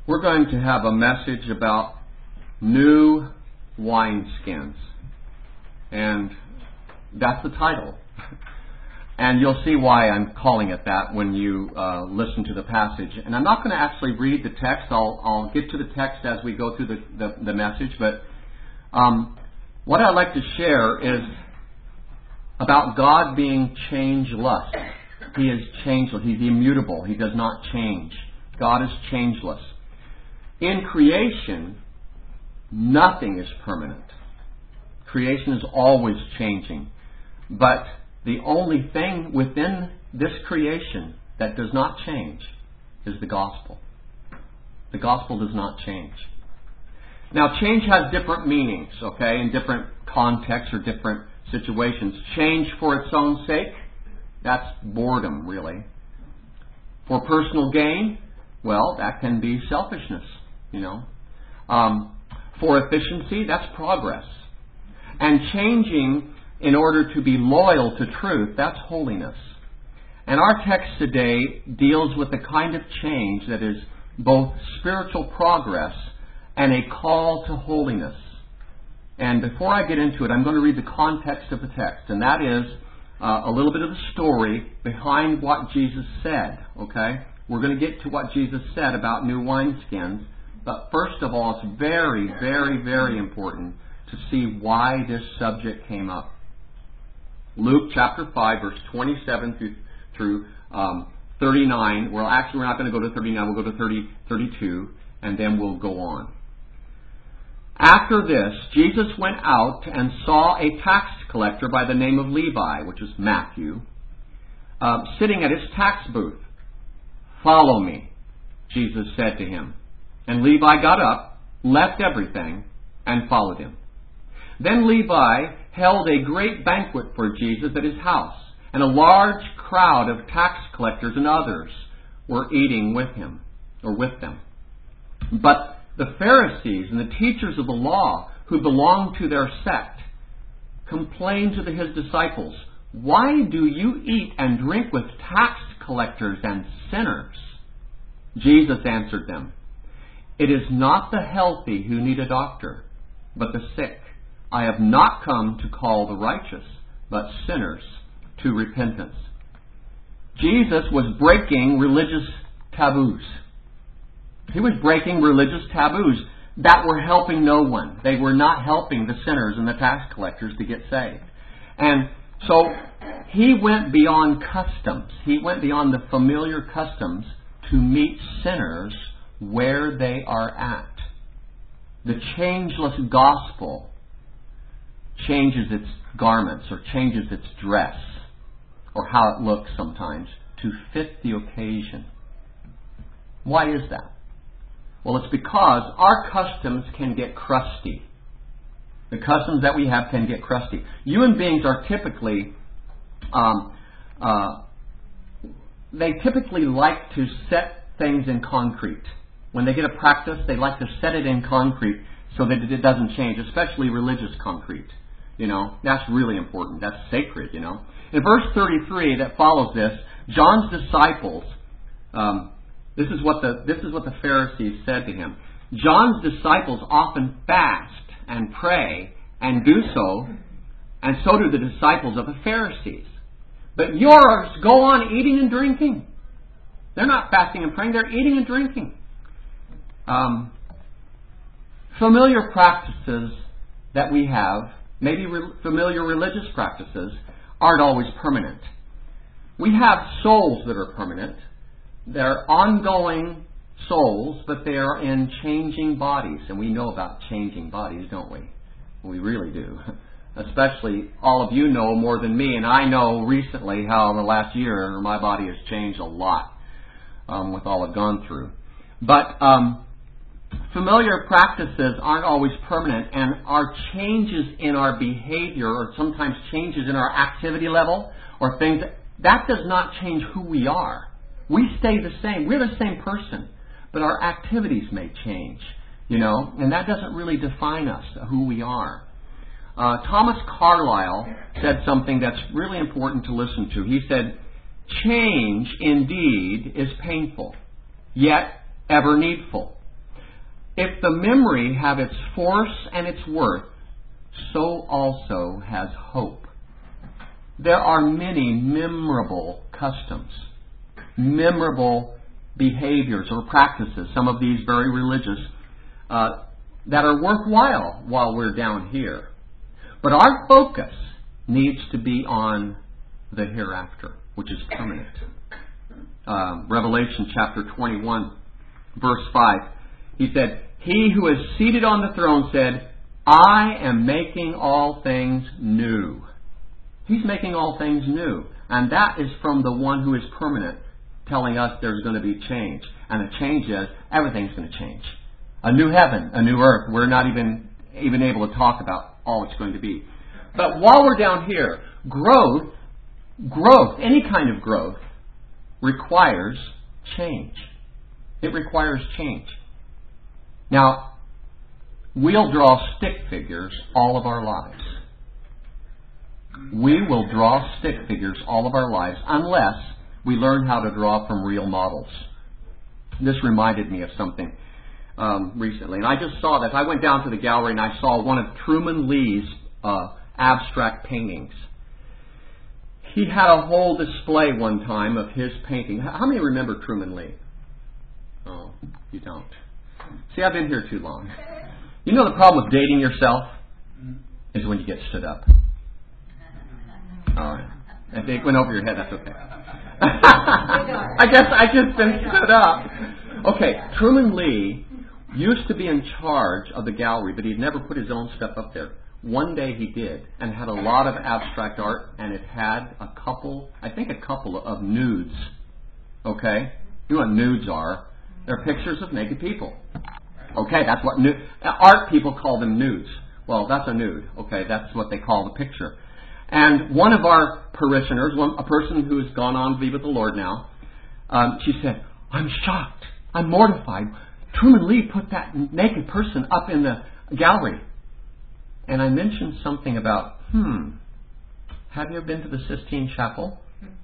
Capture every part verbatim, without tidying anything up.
We're going to have a message about new wineskins. And that's the title. And you'll see why I'm calling it that when you uh, listen to the passage. And I'm not going to actually read the text. I'll, I'll get to the text as we go through the, the, the message. But um, what I'd like to share is about God being changeless. He is changeless. He's immutable. He does not change. God is changeless. In creation, nothing is permanent. Creation is always changing. But the only thing within this creation that does not change is the gospel. The gospel does not change. Now, change has different meanings, okay, in different contexts or different situations. Change for its own sake, that's boredom, really. For personal gain, well, that can be selfishness, you know. Um, for efficiency, that's progress. And changing in order to be loyal to truth, that's holiness. And our text today deals with the kind of change that is both spiritual progress and a call to holiness. And before I get into it, I'm going to read the context of the text. And that is uh, a little bit of the story behind what Jesus said. Okay? We're going to get to what Jesus said about new wineskins. But first of all, it's very, very, very important to see why this subject came up. Luke chapter five, verse twenty-seven through, through um, thirty-nine. Well, actually, we're not going to go to thirty-nine. We'll go to thirty, thirty-two, and then we'll go on. After this, Jesus went out and saw a tax collector by the name of Levi, which is Matthew, uh, sitting at his tax booth. "Follow me," Jesus said to him. And Levi got up, left everything, and followed him. Then Levi held a great banquet for Jesus at his house, and a large crowd of tax collectors and others were eating with him, or with them. But the Pharisees and the teachers of the law, who belonged to their sect, complained to his disciples, "Why do you eat and drink with tax collectors and sinners?" Jesus answered them, "It is not the healthy who need a doctor, but the sick. I have not come to call the righteous, but sinners to repentance." Jesus was breaking religious taboos. He was breaking religious taboos that were helping no one. They were not helping the sinners and the tax collectors to get saved. And so he went beyond customs. He went beyond the familiar customs to meet sinners where they are at. The changeless gospel changes its garments or changes its dress or how it looks sometimes to fit the occasion. Why is that? Well, it's because our customs can get crusty. The customs that we have can get crusty. Human beings are typically, um, uh, they typically like to set things in concrete. When they get a practice, they like to set it in concrete so that it doesn't change, especially religious concrete. You know, that's really important. That's sacred, you know. In verse thirty-three that follows this, John's disciples, um, this is what the this is what the Pharisees said to him. John's disciples often fast and pray and do so, and so do the disciples of the Pharisees. But yours go on eating and drinking. They're not fasting and praying, they're eating and drinking. Um, familiar practices that we have, maybe re- familiar religious practices, aren't always permanent. We have souls that are permanent. They're ongoing souls, but they are in changing bodies. And we know about changing bodies, don't we? We really do. Especially, all of you know more than me, and I know recently how in the last year my body has changed a lot um, with all I've gone through. But um, familiar practices aren't always permanent, and our changes in our behavior, or sometimes changes in our activity level, or things, that, that does not change who we are. We stay the same. We're the same person, but our activities may change, you know, and that doesn't really define us, who we are. Uh, Thomas Carlyle said something that's really important to listen to. He said, "Change indeed is painful, yet ever needful. If the memory have its force and its worth, so also has hope. There are many memorable customs, memorable behaviors or practices, some of these very religious, uh, that are worthwhile while we're down here. But our focus needs to be on the hereafter, which is permanent. Um, Revelation chapter twenty-one, verse five, he said, "He who is seated on the throne said, I am making all things new." He's making all things new. And that is from the one who is permanent, telling us there's going to be change. And the change is, everything's going to change. A new heaven, a new earth. We're not even, even able to talk about all it's going to be. But while we're down here, growth, growth, any kind of growth, requires change. It requires change. Now, we'll draw stick figures all of our lives. We will draw stick figures all of our lives unless we learn how to draw from real models. This reminded me of something um, recently. And I just saw this. I went down to the gallery and I saw one of Truman Lee's uh, abstract paintings. He had a whole display one time of his painting. How many remember Truman Lee? Oh, you don't. See, I've been here too long. You know the problem with dating yourself is when you get stood up. All right. If it went over your head, that's okay. I guess I just been stood up. Okay, Truman Lee used to be in charge of the gallery, but he'd never put his own stuff up there. One day he did, and had a lot of abstract art, and it had a couple, I think a couple of nudes. Okay? You know what nudes are? They're pictures of naked people. Okay, that's what nu- art people call them nudes. Well, that's a nude. Okay, that's what they call the picture. And one of our parishioners, one, a person who has gone on to be with the Lord now, um, she said, "I'm shocked. I'm mortified. Truman Lee put that naked person up in the gallery." And I mentioned something about, hmm, have you ever been to the Sistine Chapel?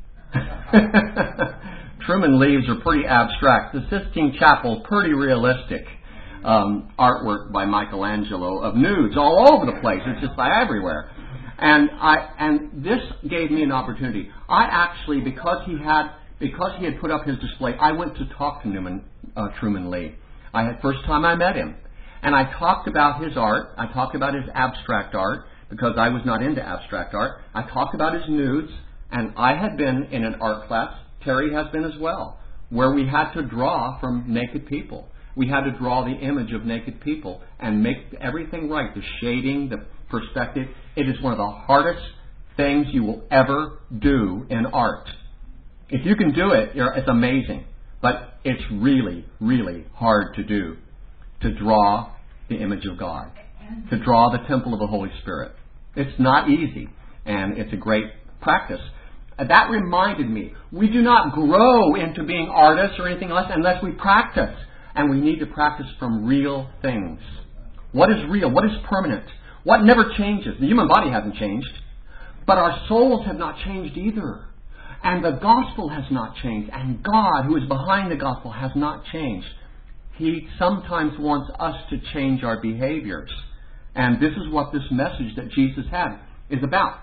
Truman Lee's are pretty abstract. The Sistine Chapel, pretty realistic. Um, artwork by Michelangelo of nudes all over the place. It's just like everywhere. And I and this gave me an opportunity. I actually, because he had because he had put up his display, I went to talk to Newman, uh, Truman Lee. I had first time I met him, and I talked about his art. I talked about his abstract art because I was not into abstract art. I talked about his nudes, and I had been in an art class. Terry has been as well, where we had to draw from naked people. We had to draw the image of naked people and make everything right. The shading, the perspective. It is one of the hardest things you will ever do in art. If you can do it, you're, it's amazing. But it's really, really hard to do. To draw the image of God. To draw the temple of the Holy Spirit. It's not easy. And it's a great practice. That reminded me, we do not grow into being artists or anything else unless we practice. And we need to practice from real things. What is real? What is permanent? What never changes? The human body hasn't changed. But our souls have not changed either. And the gospel has not changed. And God, who is behind the gospel, has not changed. He sometimes wants us to change our behaviors. And this is what this message that Jesus had is about.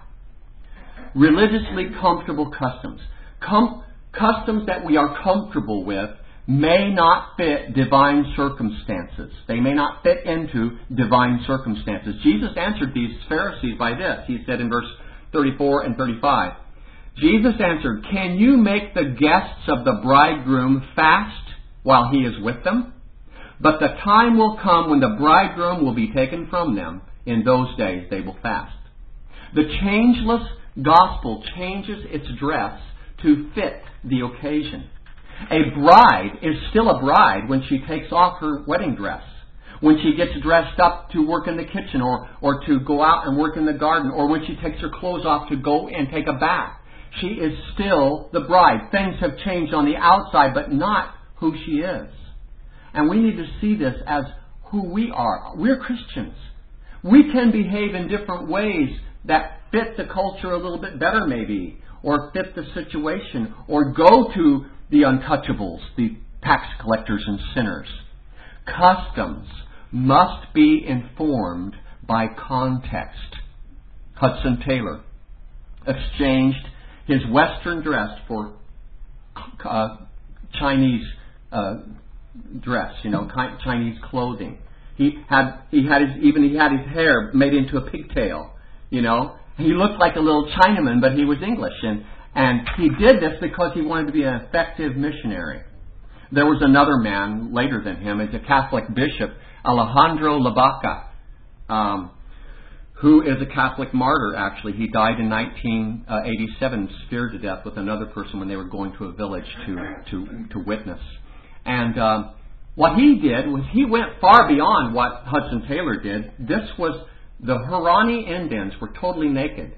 Religiously comfortable customs. Com- customs that we are comfortable with may not fit divine circumstances. They may not fit into divine circumstances. Jesus answered these Pharisees by this. He said in verse thirty-four and thirty-five, Jesus answered, "Can you make the guests of the bridegroom fast while he is with them? But the time will come when the bridegroom will be taken from them. In those days they will fast." The changeless gospel changes its dress to fit the occasion. A bride is still a bride when she takes off her wedding dress, when she gets dressed up to work in the kitchen or, or to go out and work in the garden, or when she takes her clothes off to go and take a bath. She is still the bride. Things have changed on the outside, but not who she is. And we need to see this as who we are. We're Christians. We can behave in different ways that fit the culture a little bit better maybe, or fit the situation, or go to the untouchables, the tax collectors and sinners. Customs must be informed by context. Hudson Taylor exchanged his Western dress for uh, Chinese uh, dress, you know, Chinese clothing. He had he had his, even he had his hair made into a pigtail, you know. He looked like a little Chinaman, but he was English, and and he did this because he wanted to be an effective missionary. There was another man later than him, as a Catholic bishop, Alejandro Labaca, um, who is a Catholic martyr, actually. He died in nineteen eighty-seven, speared to death with another person when they were going to a village to, to, to witness. And um, what he did was he went far beyond what Hudson Taylor did. This was, the Huaorani Indians were totally naked.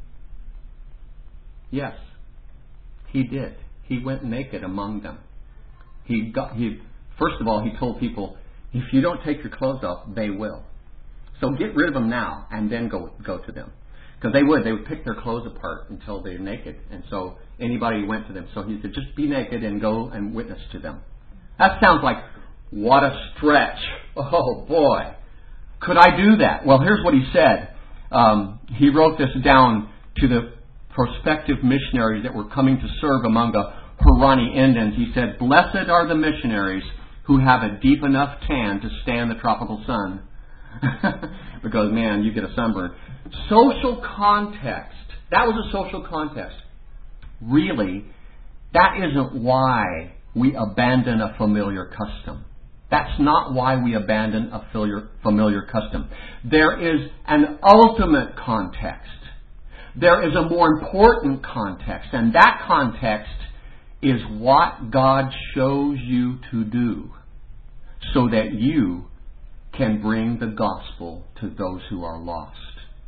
Yes, he did. He went naked among them. He got, he, first of all, he told people, if you don't take your clothes off, they will. So get rid of them now, and then go go to them. Because they would. They would pick their clothes apart until they're naked. And so anybody who went to them. So he said, just be naked and go and witness to them. That sounds like, what a stretch. Oh, boy. Could I do that? Well, here's what he said. Um, he wrote this down to the prospective missionaries that were coming to serve among the Huaorani Indians. He said, blessed are the missionaries who have a deep enough tan to stand the tropical sun. Because, man, you get a sunburn. Social context. That was a social context. Really, that isn't why we abandon a familiar custom. That's not why we abandon a familiar, familiar custom. There is an ultimate context. There is a more important context. And that context is what God shows you to do so that you can bring the gospel to those who are lost.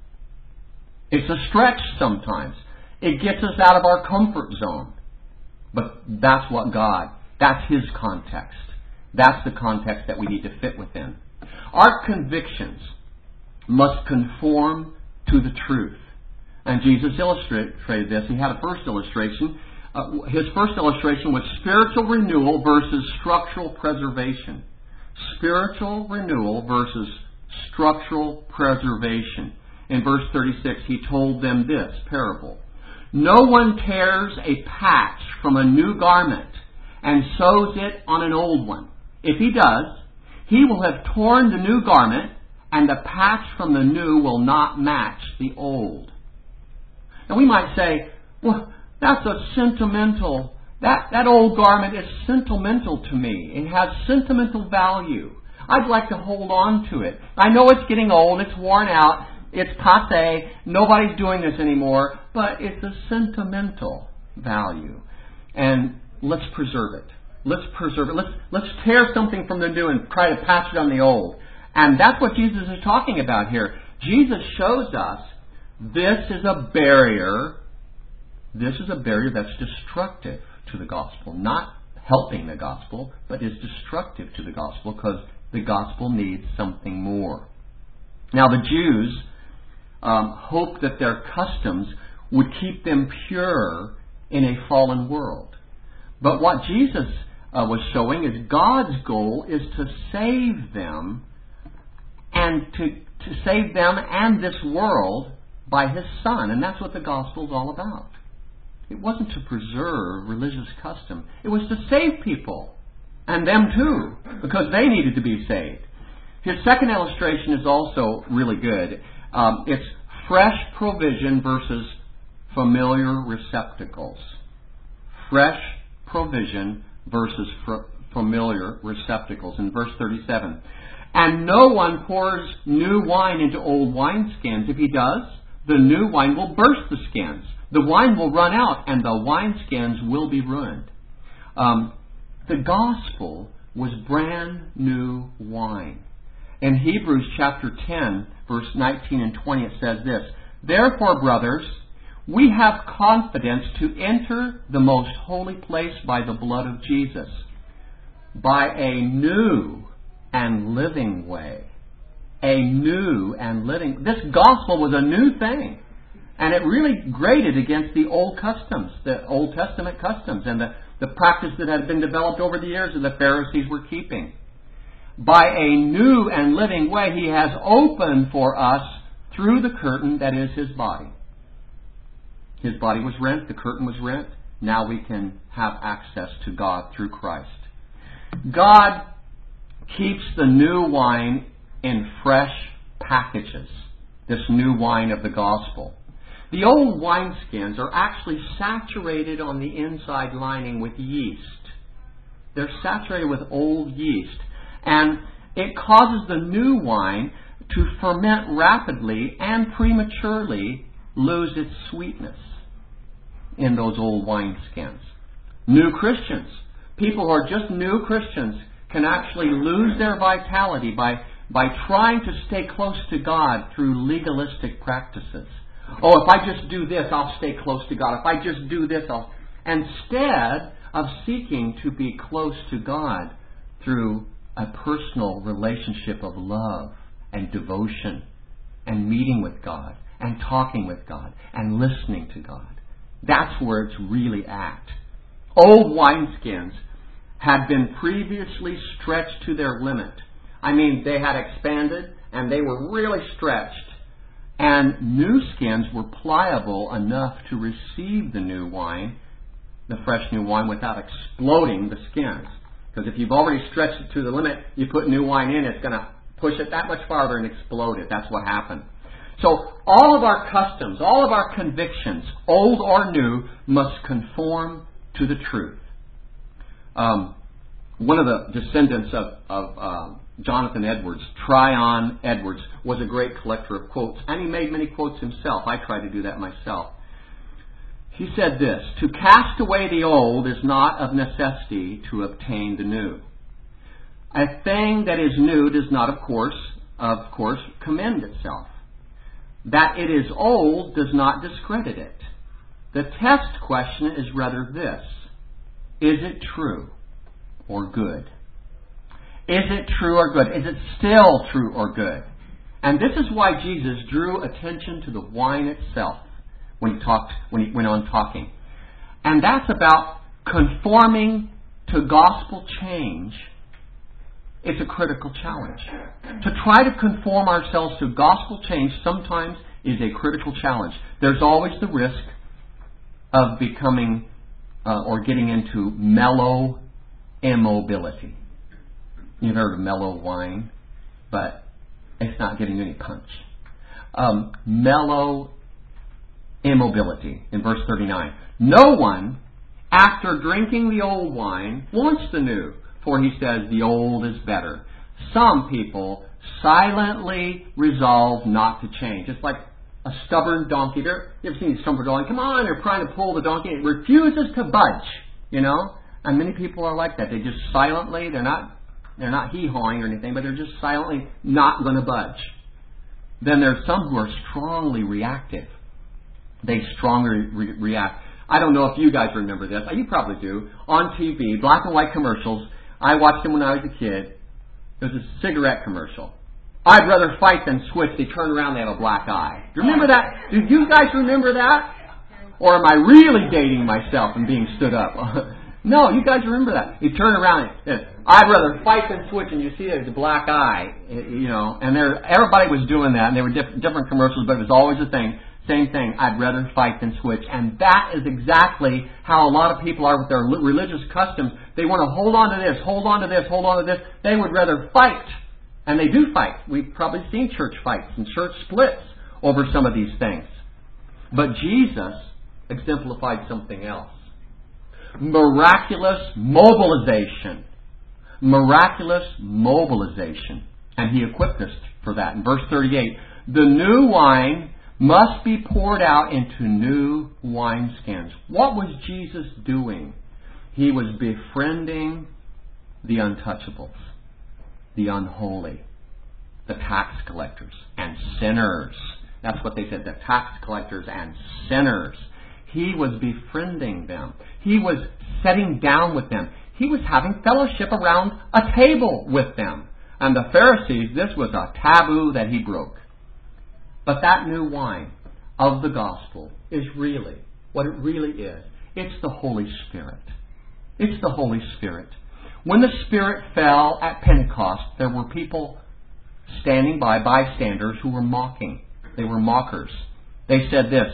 It's a stretch sometimes. It gets us out of our comfort zone. But that's what God, that's His context. That's the context that we need to fit within. Our convictions must conform to the truth. And Jesus illustrated this. He had a first illustration. Uh, his first illustration was spiritual renewal versus structural preservation. Spiritual renewal versus structural preservation. In verse thirty-six, he told them this parable. No one tears a patch from a new garment and sews it on an old one. If he does, he will have torn the new garment, and the patch from the new will not match the old. Now we might say, well, that's a sentimental, that, that old garment is sentimental to me. It has sentimental value. I'd like to hold on to it. I know it's getting old, it's worn out, it's passé, nobody's doing this anymore, but it's a sentimental value. And let's preserve it. Let's preserve it. Let's, let's tear something from the new and try to patch it on the old. And that's what Jesus is talking about here. Jesus shows us this is a barrier. This is a barrier that's destructive to the gospel. Not helping the gospel, but is destructive to the gospel because the gospel needs something more. Now the Jews um, hoped that their customs would keep them pure in a fallen world. But what Jesus uh, was showing is God's goal is to save them and to, to save them and this world by His Son. And that's what the gospel is all about. It wasn't to preserve religious custom. It was to save people. And them too. Because they needed to be saved. His second illustration is also really good. Um, it's fresh provision versus familiar receptacles. Fresh provision versus fr- familiar receptacles. In verse thirty-seven. And no one pours new wine into old wineskins. If he does, the new wine will burst the skins. The wine will run out and the wineskins will be ruined. Um, the gospel was brand new wine. In Hebrews chapter ten, verse nineteen and twenty, it says this, Therefore, brothers, we have confidence to enter the most holy place by the blood of Jesus, by a new and living way. A new and living... This gospel was a new thing. And it really grated against the old customs, the Old Testament customs, and the, the practice that had been developed over the years that the Pharisees were keeping. by a new and living way He has opened for us through the curtain that is His body. His body was rent, the curtain was rent. Now we can have access to God through Christ. God keeps the new wine in fresh packages, this new wine of the gospel. The old wineskins are actually saturated on the inside lining with yeast. They're saturated with old yeast. And it causes the new wine to ferment rapidly and prematurely lose its sweetness in those old wineskins. New Christians, people who are just new Christians, can actually lose their vitality by, by trying to stay close to God through legalistic practices. Oh, if I just do this, I'll stay close to God. If I just do this, I'll... Instead of seeking to be close to God through a personal relationship of love and devotion and meeting with God and talking with God and listening to God. That's where it's really at. Old wineskins had been previously stretched to their limit. I mean, they had expanded and they were really stretched. And new skins were pliable enough to receive the new wine, the fresh new wine, without exploding the skins. Because if you've already stretched it to the limit, you put new wine in, it's going to push it that much farther and explode it. That's what happened. So all of our customs, all of our convictions, old or new, must conform to the truth. Um, one of the descendants of, of uh, Jonathan Edwards, Tryon Edwards, was a great collector of quotes, and he made many quotes himself. I try to do that myself. He said this: "To cast away the old is not of necessity to obtain the new. A thing that is new does not, of course, of course, commend itself. That it is old does not discredit it. The test question is rather this: is it true or good? Is it true or good? Is it still true or good?" And this is why Jesus drew attention to the wine itself when he talked, when he went on talking. And that's about conforming to gospel change. It's a critical challenge. To try to conform ourselves to gospel change sometimes is a critical challenge. There's always the risk of becoming uh, or getting into mellow immobility. You've heard of mellow wine, but it's not getting any punch. Um, mellow immobility in verse thirty-nine. "No one, after drinking the old wine, wants the new, for he says the old is better. Some people silently resolve not to change." It's like a stubborn donkey. You ever seen a stubborn donkey? Come on, they're trying to pull the donkey. It refuses to budge, you know. And many people are like that. They just silently, they're not, they're not hee-hawing or anything, but they're just silently not going to budge. Then there's some who are strongly reactive. They strongly re- react. I don't know if you guys remember this. You probably do. On T V, black and white commercials. I watched them when I was a kid. There was a cigarette commercial. "I'd rather fight than switch." They turn around, they have a black eye. Do you remember that? Do you guys remember that? Or am I really dating myself and being stood up? No, you guys remember that. You turn around, and, "I'd rather fight than switch," and you see there's a black eye, you know. And there, everybody was doing that, and they were diff- different commercials, but it was always the thing. Same thing, "I'd rather fight than switch." And that is exactly how a lot of people are with their religious customs. They want to hold on to this, hold on to this, hold on to this. They would rather fight. And they do fight. We've probably seen church fights and church splits over some of these things. But Jesus exemplified something else. Miraculous mobilization. Miraculous mobilization. And He equipped us for that. In verse thirty-eight, "The new wine must be poured out into new wineskins." What was Jesus doing? He was befriending the untouchables, the unholy, the tax collectors and sinners. That's what they said, the tax collectors and sinners. He was befriending them. He was sitting down with them. He was having fellowship around a table with them. And the Pharisees, this was a taboo that He broke. But that new wine of the gospel is really, what it really is, it's the Holy Spirit. It's the Holy Spirit. When the Spirit fell at Pentecost, there were people standing by, bystanders, who were mocking. They were mockers. They said this,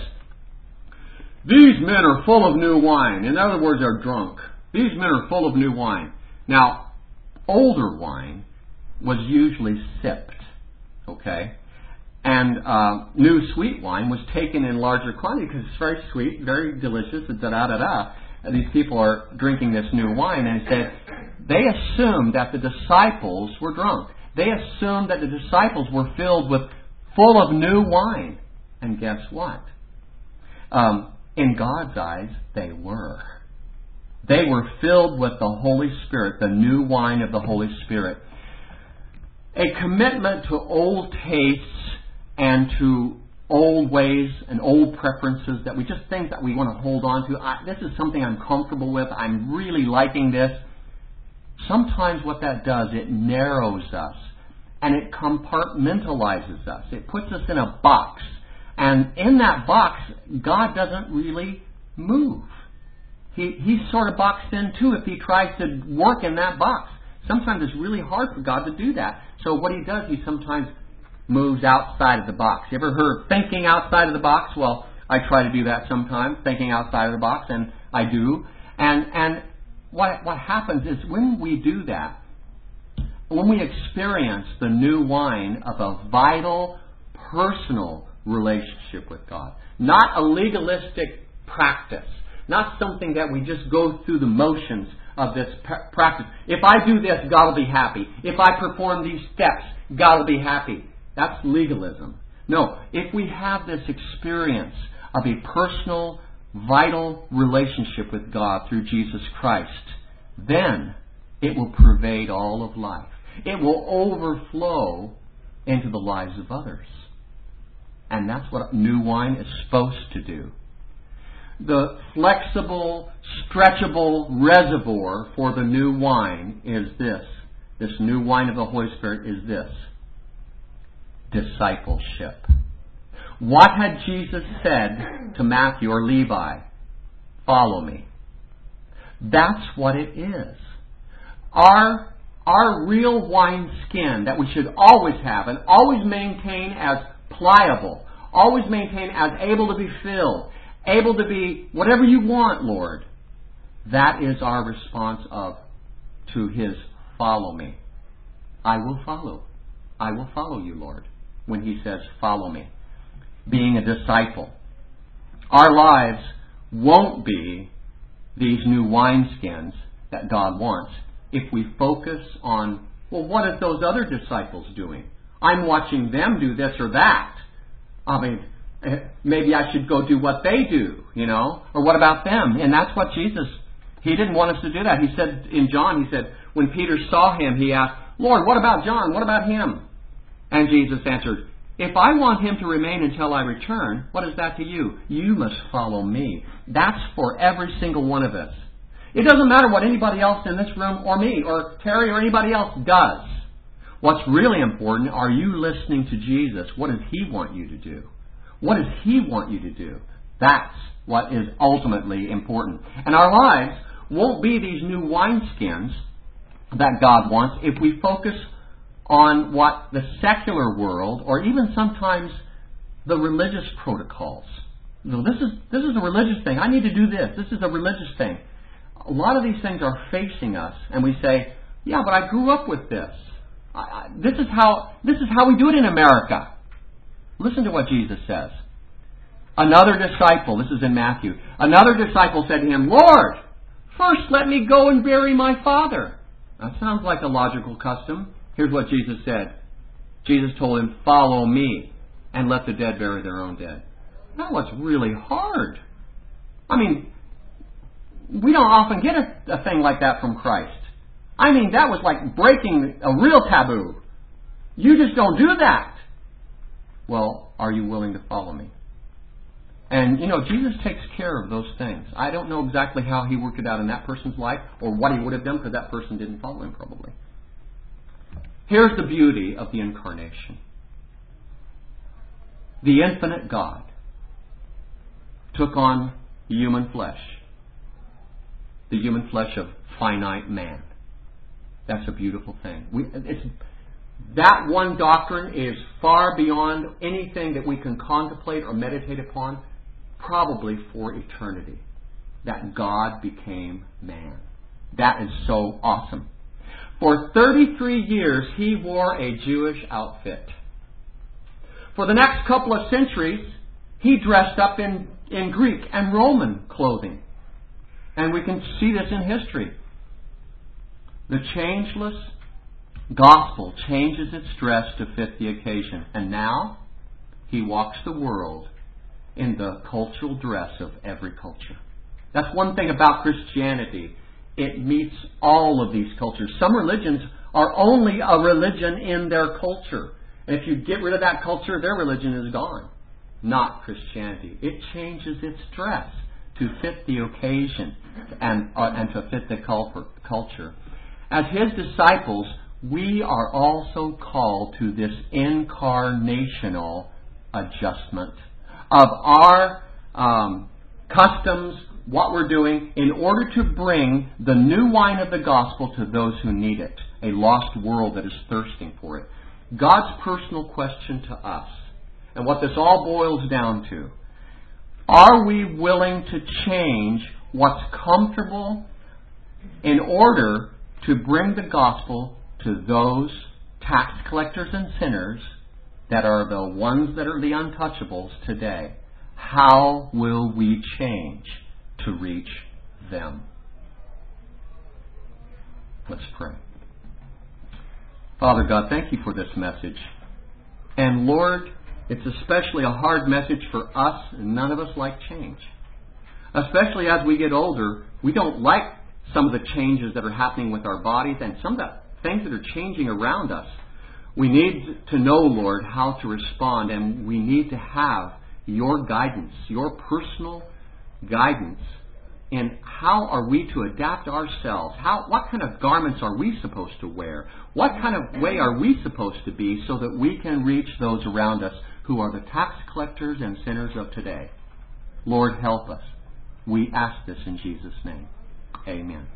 "These men are full of new wine." In other words, they're drunk. These men are full of new wine. Now, older wine was usually sipped, okay? And uh, new sweet wine was taken in larger quantity because it's very sweet, very delicious, da da da da. And these people are drinking this new wine, and said they assumed that the disciples were drunk. They assumed that the disciples were filled with full of new wine. And guess what? Um, in God's eyes, they were. They were filled with the Holy Spirit, the new wine of the Holy Spirit. A commitment to old tastes and to old ways and old preferences that we just think that we want to hold on to. I, this is something I'm comfortable with. I'm really liking this. Sometimes what that does, it narrows us and it compartmentalizes us. It puts us in a box. And in that box, God doesn't really move. He, he's sort of boxed in too if he tries to work in that box. Sometimes it's really hard for God to do that. So what he does, he sometimes moves outside of the box. You ever heard thinking outside of the box? Well, I try to do that sometimes, thinking outside of the box, and I do. And and what what happens is when we do that, when we experience the new wine of a vital, personal relationship with God, not a legalistic practice, not something that we just go through the motions of this practice. If I do this, God will be happy. If I perform these steps, God will be happy. That's legalism. No, if we have this experience of a personal, vital relationship with God through Jesus Christ, then it will pervade all of life. It will overflow into the lives of others. And that's what new wine is supposed to do. The flexible, stretchable reservoir for the new wine is this. This new wine of the Holy Spirit is this. Discipleship. What had Jesus said to Matthew or Levi? Follow me. That's what it is. Our, our real wine skin that we should always have and always maintain as pliable, always maintain as able to be filled, able to be whatever you want, Lord. That is our response of to His follow me. I will follow. I will follow you, Lord, when He says follow me. Being a disciple. Our lives won't be these new wineskins that God wants if we focus on, well, what are those other disciples doing? I'm watching them do this or that. I mean, maybe I should go do what they do, you know? Or what about them? And that's what Jesus, He didn't want us to do that. He said in John, He said, when Peter saw him, he asked, Lord, what about John? What about him? And Jesus answered, if I want him to remain until I return, what is that to you? You must follow me. That's for every single one of us. It doesn't matter what anybody else in this room or me or Terry or anybody else does. What's really important, are you listening to Jesus? What does He want you to do? What does He want you to do? That's what is ultimately important. And our lives won't be these new wineskins that God wants if we focus on what the secular world, or even sometimes the religious protocols. So this is this is a religious thing. I need to do this. This is a religious thing. A lot of these things are facing us, and we say, "Yeah, but I grew up with this. I, I, this is how this is how we do it in America." Listen to what Jesus says. Another disciple, this is in Matthew, another disciple said to Him, Lord, first let me go and bury my father. That sounds like a logical custom. Here's what Jesus said. Jesus told him, follow me and let the dead bury their own dead. That was really hard. I mean, we don't often get a, a thing like that from Christ. I mean, that was like breaking a real taboo. You just don't do that. Well, are you willing to follow me? And, you know, Jesus takes care of those things. I don't know exactly how He worked it out in that person's life or what He would have done because that person didn't follow Him probably. Here's the beauty of the Incarnation. The infinite God took on human flesh. The human flesh of finite man. That's a beautiful thing. We, it's, that one doctrine is far beyond anything that we can contemplate or meditate upon, probably for eternity. That God became man. That is so awesome. For thirty-three years, he wore a Jewish outfit. For the next couple of centuries, he dressed up in, in Greek and Roman clothing. And we can see this in history. The changeless gospel changes its dress to fit the occasion. And now, he walks the world in the cultural dress of every culture. That's one thing about Christianity. It meets all of these cultures. Some religions are only a religion in their culture. And if you get rid of that culture, their religion is gone. Not Christianity. It changes its dress to fit the occasion and, uh, and to fit the culture. As His disciples, we are also called to this incarnational adjustment of our um, customs, what we're doing, in order to bring the new wine of the gospel to those who need it, a lost world that is thirsting for it. God's personal question to us, and what this all boils down to, are we willing to change what's comfortable in order to bring the gospel to those tax collectors and sinners that are the ones that are the untouchables today? How will we change to reach them? Let's pray. Father God, thank you for this message. And Lord, it's especially a hard message for us. None of us like change. Especially as we get older, we don't like some of the changes that are happening with our bodies and some of the things that are changing around us. We need to know, Lord, how to respond, and we need to have your guidance, your personal guidance in how are we to adapt ourselves. How, what kind of garments are we supposed to wear? What kind of way are we supposed to be so that we can reach those around us who are the tax collectors and sinners of today? Lord, help us. We ask this in Jesus' name. Amen.